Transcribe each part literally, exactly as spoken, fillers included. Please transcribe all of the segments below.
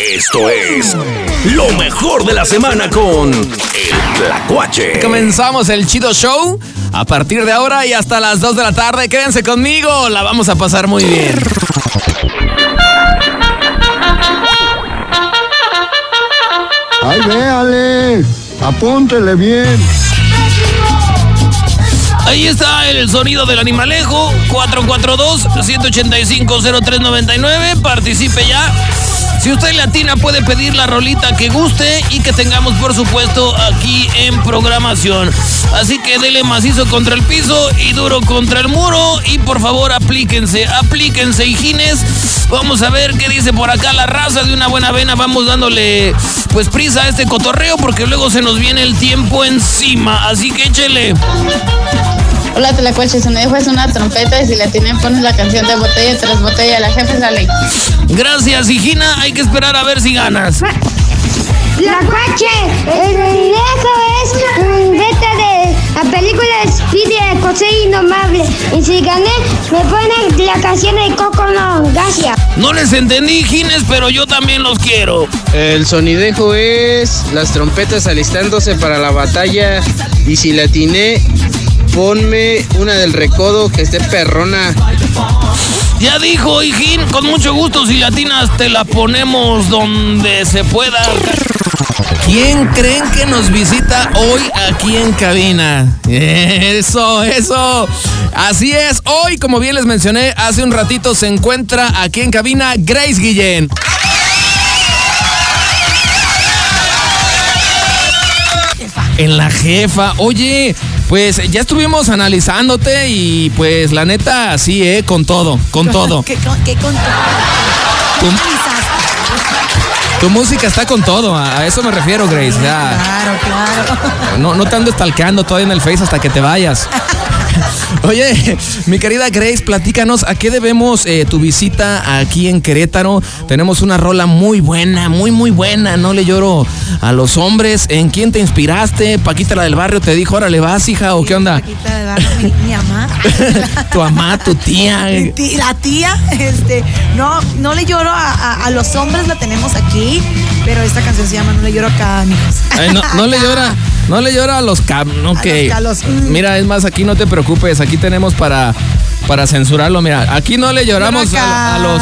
Esto es lo mejor de la semana con el Tlacuache. Comenzamos el Chido Show a partir de ahora y hasta las dos de la tarde. Quédense conmigo, la vamos a pasar muy bien. ¡Ay, véale! Apúntele bien. Ahí está el sonido del animalejo, cuatro cuatro dos, siete ocho cinco, cero tres nueve nueve. Participe ya. Si usted latina puede pedir la rolita que guste y que tengamos, por supuesto, aquí en programación. Así que dele macizo contra el piso y duro contra el muro. Y por favor, aplíquense, aplíquense, hijines. Vamos a ver qué dice por acá la raza de una buena vena. Vamos dándole pues prisa a este cotorreo porque luego se nos viene el tiempo encima. Así que échele. Hola, Tlacuache, su dejo es una trompeta y si la tienen pones la canción de botella tras botella. La jefa es la ley. Gracias, hijina. Hay que esperar a ver si ganas. Tlacuache, el viejo es un beta de la película Speedy de José Indomable. Y si gané, me ponen la canción de Coco No. Gracias. No les entendí, hijines, pero yo también los quiero. El sonidejo es las trompetas alistándose para la batalla. Y si la atiné, ponme una del recodo que esté perrona. Ya dijo, hijín, con mucho gusto, si latinas te la ponemos donde se pueda. ¿Quién creen que nos visita hoy aquí en cabina? Eso, eso. Así es, hoy, como bien les mencioné, hace un ratito se encuentra aquí en cabina Grace Guillén. En la jefa. Oye, pues ya estuvimos analizándote y pues la neta, sí, eh, con todo, con todo. ¿Qué, con, qué con todo? Tu, tu música está con todo, a eso me refiero, Grace. Ya. Claro, claro. No, no te ando stalkeando todavía en el Face hasta que te vayas. Oye, mi querida Grace, platícanos, ¿a qué debemos eh, tu visita aquí en Querétaro? Tenemos una rola muy buena, muy, muy buena. No le lloro a los hombres. ¿En quién te inspiraste? ¿Paquita, la del barrio, te dijo, órale, vas, hija, o qué onda? Paquita del barrio, mi, mi mamá. Tu mamá, tu tía. Mi tía. La tía, este, no, no le lloro a, a, a los hombres, la tenemos aquí, pero esta canción se llama No le lloro acá, mijos. Ay, no, no le llora. No le llora a los cab... Ok. A los calos. Mm. Mira, es más, aquí no te preocupes. Aquí tenemos para, para censurarlo. Mira, aquí no le lloramos a, a los...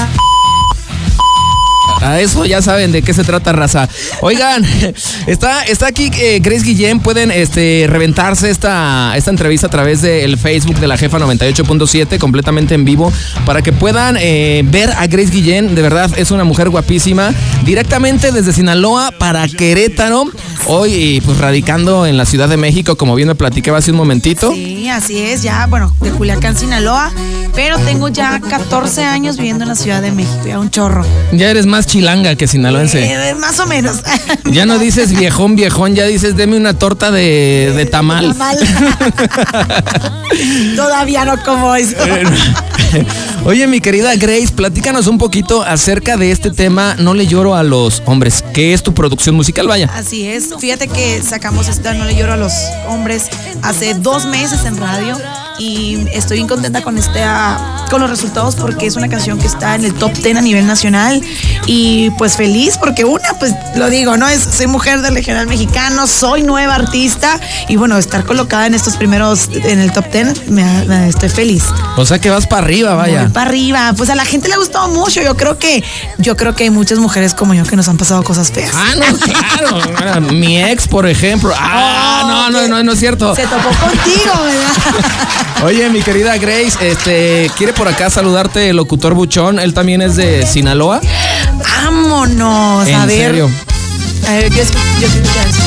A eso ya saben de qué se trata, raza. Oigan, está, está aquí eh, Grace Guillén. Pueden este, reventarse esta, esta entrevista a través del Facebook de la Jefa noventa y ocho punto siete, completamente en vivo, para que puedan eh, ver a Grace Guillén. De verdad, es una mujer guapísima. Directamente desde Sinaloa para Querétaro. Hoy, pues, radicando en la Ciudad de México, como bien me platicaba hace un momentito. Sí, así es. Ya, bueno, de Culiacán, Sinaloa. Pero tengo ya catorce años viviendo en la Ciudad de México. Ya un chorro. Ya eres más chilanga que sinaloense. Eh, más o menos. Ya no dices viejón, viejón, ya dices deme una torta de, de tamal. De tamal. Todavía no como eso. Oye, mi querida Grace, platícanos un poquito acerca de este tema, No le lloro a los hombres, que es tu producción musical, vaya. Así es. Fíjate que sacamos esta No le lloro a los hombres hace dos meses en radio. Y estoy bien contenta con este, uh, con los resultados porque es una canción que está en el top diez a nivel nacional y pues feliz porque una, pues lo digo, ¿no? Es, soy mujer del regional mexicano, soy nueva artista y bueno, estar colocada en estos primeros, en el top diez, me, me, estoy feliz. O sea que vas para arriba, vaya. Voy para arriba, pues a la gente le ha gustado mucho, yo creo que, yo creo que hay muchas mujeres como yo que nos han pasado cosas feas. Ah, no, claro, mi ex, por ejemplo. Ah, oh, no, no, no, no es cierto. Se topó contigo, ¿verdad? Oye, mi querida Grace, este, quiere por acá saludarte el locutor Buchón, él también es de Sinaloa. Vámonos, ¿En a ver. serio? A ver, yo escucho, yo escucho eso.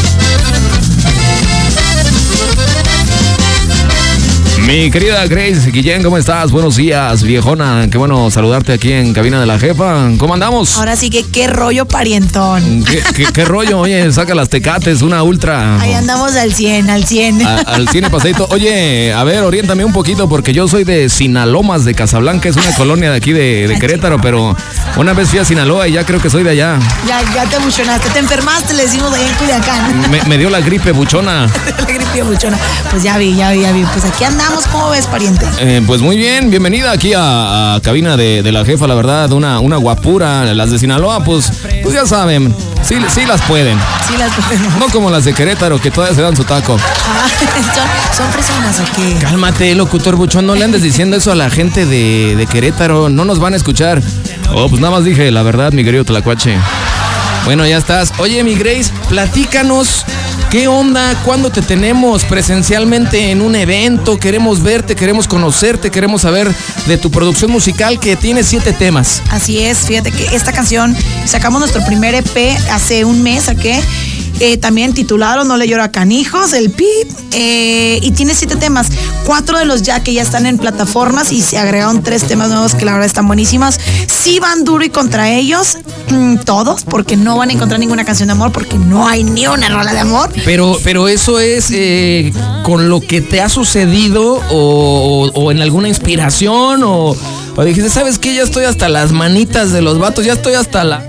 Mi querida Grace Guillén, ¿cómo estás? Buenos días, viejona. Qué bueno saludarte aquí en cabina de la jefa. ¿Cómo andamos? Ahora sí que qué rollo parientón. ¿Qué, qué, qué rollo? Oye, saca las tecates, una ultra. Ahí andamos al cien, al cien. A, al cien pasadito. Oye, a ver, oriéntame un poquito porque yo soy de Sinalomas de Casablanca, es una colonia de aquí de, de Querétaro, pero una vez fui a Sinaloa y ya creo que soy de allá. Ya, ya te buchonaste, te enfermaste, le decimos ahí en Culiacán. Me, me dio la gripe buchona. La gripe buchona. Pues ya vi, ya vi, ya vi. Pues aquí andamos. ¿Cómo ves, pariente? Eh, pues muy bien, bienvenida aquí a, a cabina de, de la jefa, la verdad, una, una guapura. Las de Sinaloa, pues Pues ya saben, sí, sí las pueden. Sí las podemos. No como las de Querétaro, que todavía se dan su taco. Ah, son, son personas o qué. Cálmate, locutor buchón, no le andes diciendo eso a la gente de, de Querétaro, no nos van a escuchar. Oh, pues nada más dije la verdad, mi querido Tlacuache. Bueno, ya estás. Oye, mi Grace, platícanos, ¿qué onda? ¿Cuándo te tenemos presencialmente en un evento? Queremos verte, queremos conocerte, queremos saber de tu producción musical que tiene siete temas. Así es, fíjate que esta canción, sacamos nuestro primer E P hace un mes, ¿a qué? Eh, también titulado No le lloro a canijos, el P I P, eh, y tiene siete temas, cuatro de los ya que ya están en plataformas y se agregaron tres temas nuevos que la verdad están buenísimas. Sí van duro y contra ellos, mmm, todos, porque no van a encontrar ninguna canción de amor, porque no hay ni una rola de amor. Pero, pero eso es eh, con lo que te ha sucedido o, o, o en alguna inspiración o, o dijiste, ¿sabes qué? Ya estoy hasta las manitas de los vatos, ya estoy hasta la...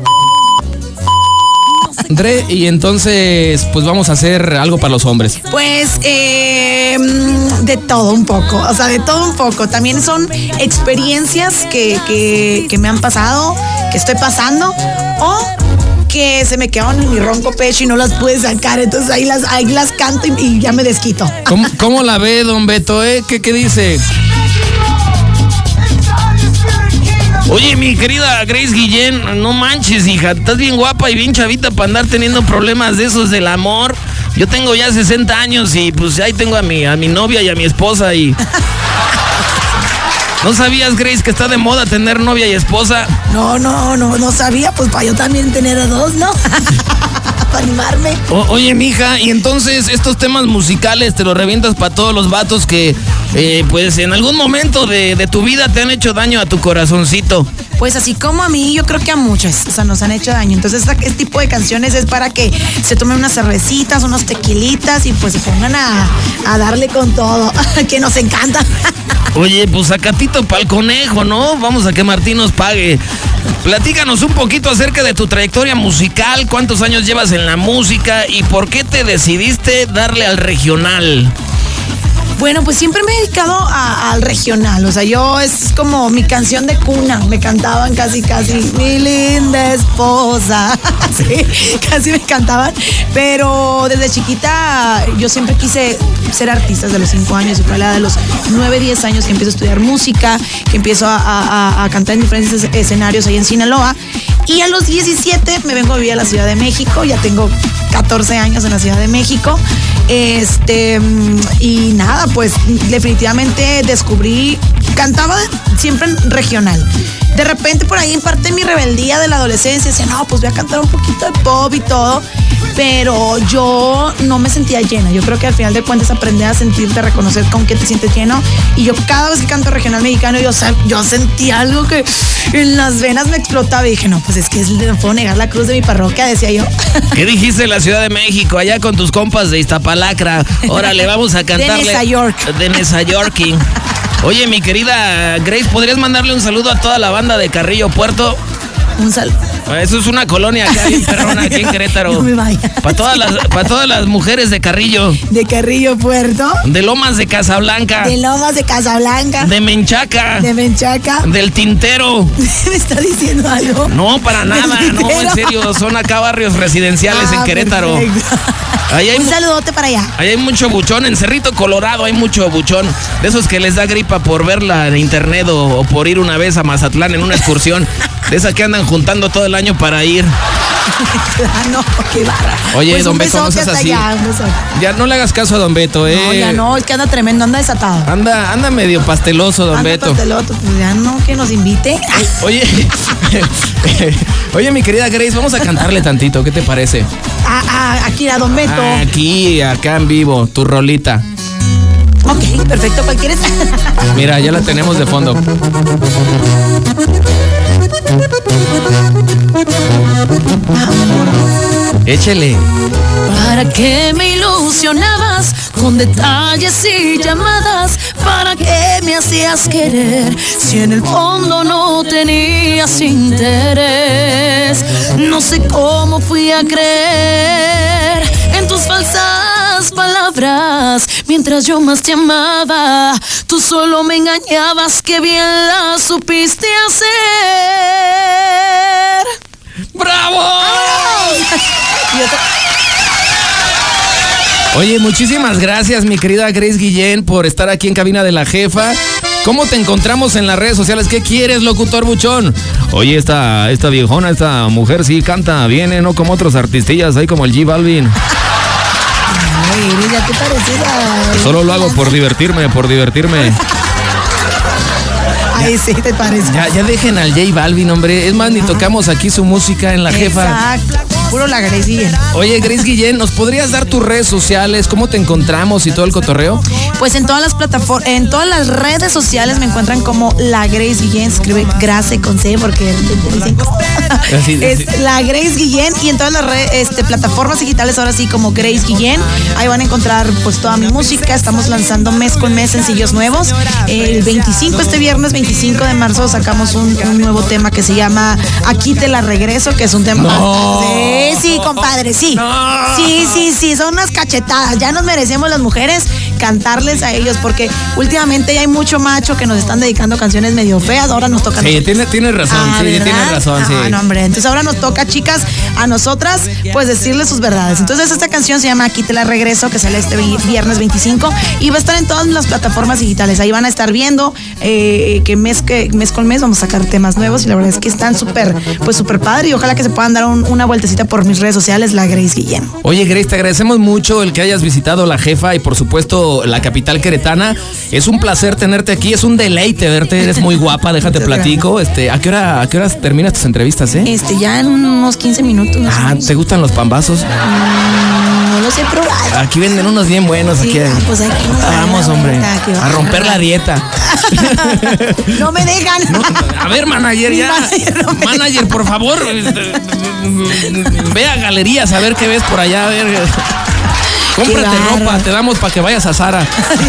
Dre, y entonces pues vamos a hacer algo para los hombres. Pues eh, de todo un poco, o sea, de todo un poco. También son experiencias que, que, que me han pasado, que estoy pasando, o que se me quedaron en mi ronco pecho y no las pude sacar, entonces ahí las, ahí las canto y, y ya me desquito. ¿Cómo, cómo la ve, don Beto? Eh? ¿Qué, qué dice? Oye, mi querida Grace Guillén, no manches, hija, estás bien guapa y bien chavita para andar teniendo problemas de esos del amor. Yo tengo ya sesenta años y pues ahí tengo a mi, a mi novia y a mi esposa y... ¿No sabías, Grace, que está de moda tener novia y esposa? No, no, no, no sabía, pues para yo también tener a dos, ¿no? Para animarme. O, oye, mija, y entonces estos temas musicales te los revientas para todos los vatos que, eh, pues, en algún momento de, de tu vida te han hecho daño a tu corazoncito. Pues así como a mí, yo creo que a muchos, o sea, nos han hecho daño. Entonces, esta, este tipo de canciones es para que se tomen unas cervecitas, unos tequilitas y pues se pongan a, a darle con todo, que nos encanta. Oye, pues sacatito pa'l conejo, ¿no? Vamos a que Martín nos pague. Platícanos un poquito acerca de tu trayectoria musical, cuántos años llevas en la música y por qué te decidiste darle al regional. Bueno, pues siempre me he dedicado a, al regional, o sea, yo es como mi canción de cuna, me cantaban casi, casi, mi linda esposa, sí, casi me cantaban, pero desde chiquita yo siempre quise ser artista, desde los cinco años, y fue a la de los nueve, diez años que empiezo a estudiar música, que empiezo a, a, a cantar en diferentes escenarios ahí en Sinaloa, y a los diecisiete me vengo a vivir a la Ciudad de México, ya tengo catorce años en la Ciudad de México, este, y nada, pues definitivamente descubrí, cantaba siempre en regional. De repente por ahí en parte de mi rebeldía de la adolescencia decía, no, pues voy a cantar un poquito de pop y todo, pero yo no me sentía llena. Yo creo que al final de cuentas aprender a sentirte, a reconocer con qué te sientes lleno, y yo cada vez que canto regional mexicano yo, yo sentí algo que en las venas me explotaba y dije, no, pues es que no puedo negar la cruz de mi parroquia, decía yo. ¿Qué dijiste de la Ciudad de México, allá con tus compas de Iztapalacra? Órale, vamos a cantarle. De Nesa York. De Nesa Yorking. Oye, mi querida Grace, ¿podrías mandarle un saludo a toda la banda de Carrillo Puerto? Un saludo. Eso es una colonia acá bien perrona, aquí en Querétaro. No me vaya. Para todas las, para todas las mujeres de Carrillo. De Carrillo Puerto. De Lomas de Casablanca. De Lomas de Casablanca. De Menchaca. De Menchaca. Del Tintero. ¿Me está diciendo algo? No, para nada, no, en serio, son acá barrios residenciales ah, en Querétaro. Ahí hay un saludote para allá. Ahí hay mucho buchón, en Cerrito Colorado hay mucho buchón. De esos que les da gripa por verla en internet o, o por ir una vez a Mazatlán en una excursión. De esas que andan juntando todo el año para ir. No, qué barra. Oye, pues don Beto, no seas así. Allá, ya no le hagas caso a don Beto, eh. No, ya no, es que anda tremendo, anda desatado. Anda, anda medio pasteloso, don anda Beto. Pasteloso, pues ya no, que nos invite. Oye, oye, mi querida Grace, vamos a cantarle tantito, ¿qué te parece? Ah, ah, aquí a don Beto. Ah, aquí, acá en vivo, tu rolita. Ok, perfecto, ¿cuál quieres? Mira, ya la tenemos de fondo. Échele. ¿Para qué me ilusionabas con detalles y llamadas? ¿Para qué me hacías querer si en el fondo no tenías interés? No sé cómo fui a creer en tus falsas palabras. Mientras yo más te amaba, tú solo me engañabas. Qué bien la supiste hacer. ¡Bravo! Y yo te... Oye, muchísimas gracias, mi querida Grace Guillén, por estar aquí en Cabina de la Jefa. ¿Cómo te encontramos en las redes sociales? ¿Qué quieres, locutor buchón? Oye, esta, esta viejona, esta mujer sí canta bien, ¿eh? No como otros artistillas, ahí como el J Balvin. Ay, ya te parecía. Solo lo hago por divertirme, por divertirme. Ay, sí, te parece. Ya, ya dejen al J Balvin, hombre. Es más, ni tocamos aquí su música en la Jefa. Exacto. Puro la Grace Guillén. Oye, Grace Guillén, ¿nos podrías dar tus redes sociales? ¿Cómo te encontramos y todo el cotorreo? Pues en todas las plataformas, en todas las redes sociales me encuentran como la Grace Guillén. Se escribe Grace con C porque Así, es así. la Grace Guillén. Y en todas las redes, este, plataformas digitales ahora sí como Grace Guillén. Ahí van a encontrar pues toda mi música. Estamos lanzando mes con mes sencillos nuevos. El veinticinco, este viernes veinticinco de marzo, sacamos un, un nuevo tema que se llama Aquí te la regreso, que es un tema... No. Sí, sí, compadre, sí. No. Sí, sí, sí, son unas cachetadas. Ya nos merecemos las mujeres cantarles a ellos, porque últimamente ya hay mucho macho que nos están dedicando canciones medio feas. Ahora nos toca... Sí, tienes tiene razón, Ah, sí, ¿verdad? tienes razón, Ah, sí. no, hombre, entonces ahora nos toca, chicas, a nosotras, pues decirles sus verdades. Entonces esta canción se llama Aquí te la regreso, que sale este vi- viernes veinticinco y va a estar en todas las plataformas digitales. Ahí van a estar viendo eh, que mes que mes con mes vamos a sacar temas nuevos y la verdad es que están súper, pues súper padre, y ojalá que se puedan dar un- una vueltecita por mis redes sociales, la Grace Guillén. Oye, Grace, te agradecemos mucho el que hayas visitado la Jefa y por supuesto la capital queretana. Es un placer tenerte aquí, es un deleite verte, eres muy guapa, déjate Muchas platico. Este, ¿a qué hora, a qué horas terminas tus entrevistas, eh? Este, ya en unos quince minutos. más o Ah, menos. ¿te gustan los pambazos? Mm, no los he probado. Aquí venden unos bien buenos. Sí, Aquí. ah, pues aquí nos Vamos, dan, hombre, ahorita, que va. a romper la dieta. No me dejan. No, a ver, manager, Mi ya. manager no me Manager, por favor. Ve a galerías a ver qué ves por allá. A ver. Cómprate Qué ropa, bárbaro. te damos para que vayas a Zara.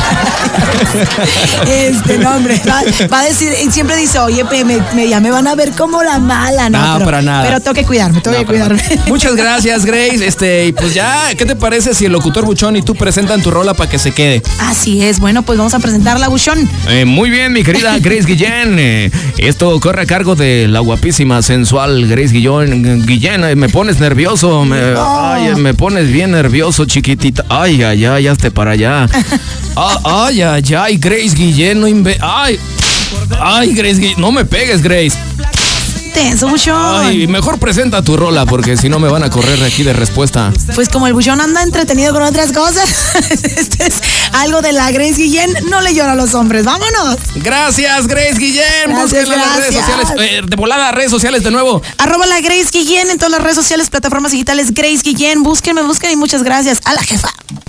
Este, no, hombre, va, va a decir, siempre dice, oye, pe, me, me- ya me van a ver como la mala, ¿no? No, pero, para nada. Pero tengo que cuidarme, tengo No, que pero- cuidarme. Muchas gracias, Grace. Este, y pues ya, ¿qué te parece si el locutor Buchón y tú presentan tu rola para que se quede? Así es, bueno, pues vamos a presentarla, Buchón. Eh, muy bien, mi querida Grace Guillén. Eh, esto corre a cargo de la guapísima, sensual Grace Guillén. Guillén, eh, me pones nervioso. Me, No. ay, eh, me pones bien nervioso, chiquitita. Ay, ay, ay, hazte para allá. Ah, ay, ay, ay, Grace Guillén, no inve... Ay, ay, Grace Guillén, no me pegues, Grace. Tenso, Buchón. Ay, mejor presenta tu rola porque si no me van a correr aquí de respuesta. Pues como el Buchón anda entretenido con otras cosas, este es algo de la Grace Guillén, no le llora a los hombres. ¡Vámonos! Gracias, Grace Guillén. Gracias, Búsquenla en las redes gracias. sociales. Eh, de volada, redes sociales de nuevo. Arroba la Grace Guillén en todas las redes sociales, plataformas digitales Grace Guillén. Búsquenme, busquen y muchas gracias a la Jefa.